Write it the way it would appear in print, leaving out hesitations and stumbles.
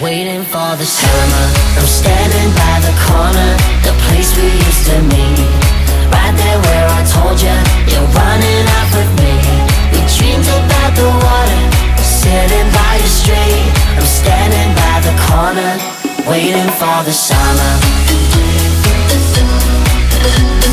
waiting for the summer. I'm standing by the corner, the place we used to meet. Right there where I told you, you're running off with me. We dreamed about the water, sitting by the street. I'm standing by the corner, waiting for the summer.